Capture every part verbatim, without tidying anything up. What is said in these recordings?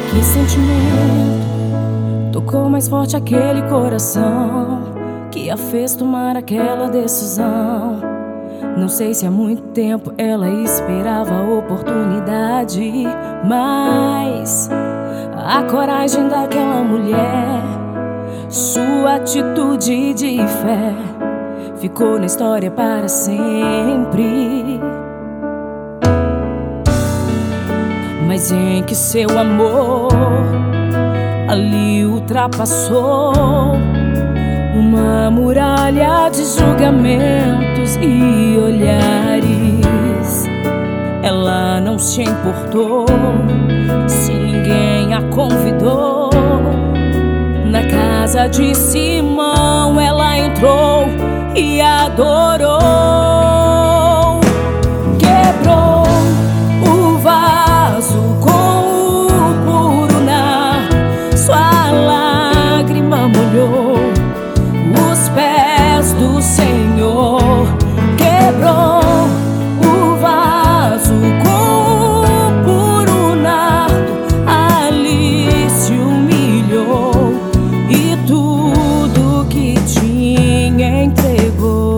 Que sentimento tocou mais forte aquele coração que a fez tomar aquela decisão? Não sei se há muito tempo ela esperava a oportunidade, mas a coragem daquela mulher, sua atitude de fé, ficou na história para sempre. Mas em que seu amor ali ultrapassou uma muralha de julgamentos e olhares, ela não se importou se ninguém a convidou. Na casa de Simão ela entrou e adorou. Quebrou o vaso com o puro nardo, sua lágrima molhou os pés do Senhor. Quebrou o vaso com o puro nardo, ali se humilhou e tudo que tinha entregou.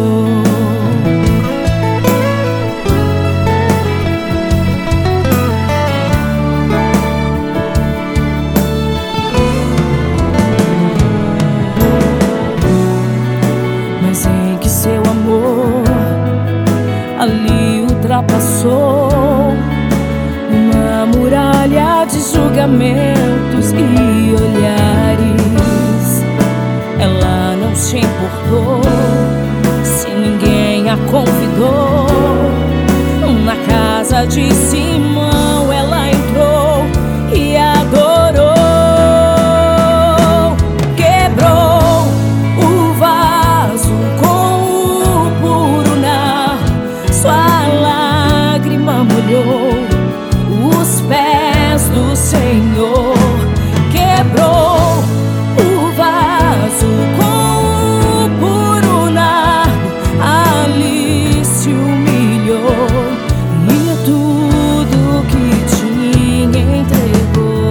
Mas em que seu amor ali ultrapassou uma muralha de julgamentos e olhares, ela não se importou se ninguém a convidou. Na casa de Simão ela entrou e adorou. Quebrou o vaso com o puro nardo, sua lágrima molhou os pés do Senhor. Quebrou o vaso com o puro nardo, ali se humilhou e tudo que tinha entregou.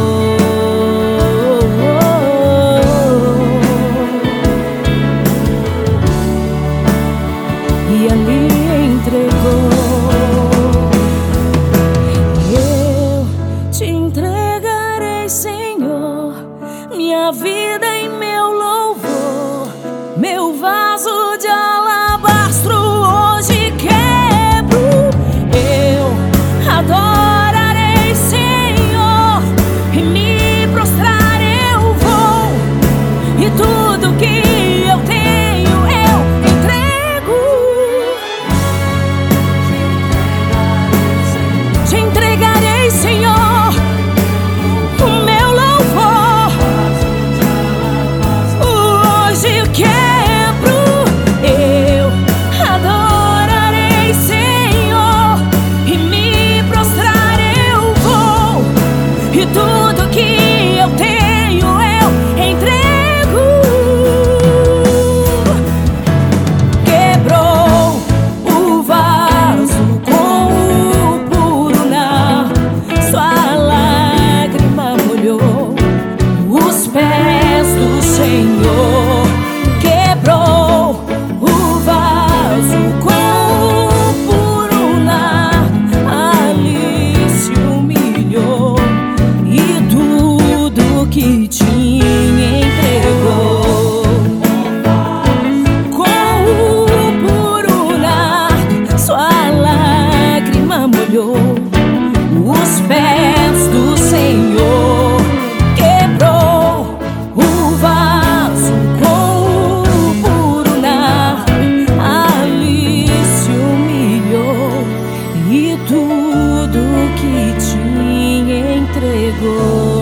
E ali entregou. Eu te entregarei, Senhor, minha vida e meu louvor, meu vaso de alabastro hoje quebro. Eu adorarei, Senhor, e me prostrar eu vou, e tudo que eu tenho eu entrego. Te entregarei, Senhor, o meu louvor, hoje eu quebro. Eu adorarei, Senhor, e me prostrar eu vou, e tudo que eu tenho eu entrego. Quebrou o vaso com o puro nardo, sua lágrima molhou os pés do Senhor. Quebrou o vaso com o puro nardo, ali se humilhou e tudo que tinha entregou. Com o puro nardo, sua lágrima molhou os pés do Senhor. Quebrou o vaso com o puro nardo, ali se humilhou e tudo que tinha entregou.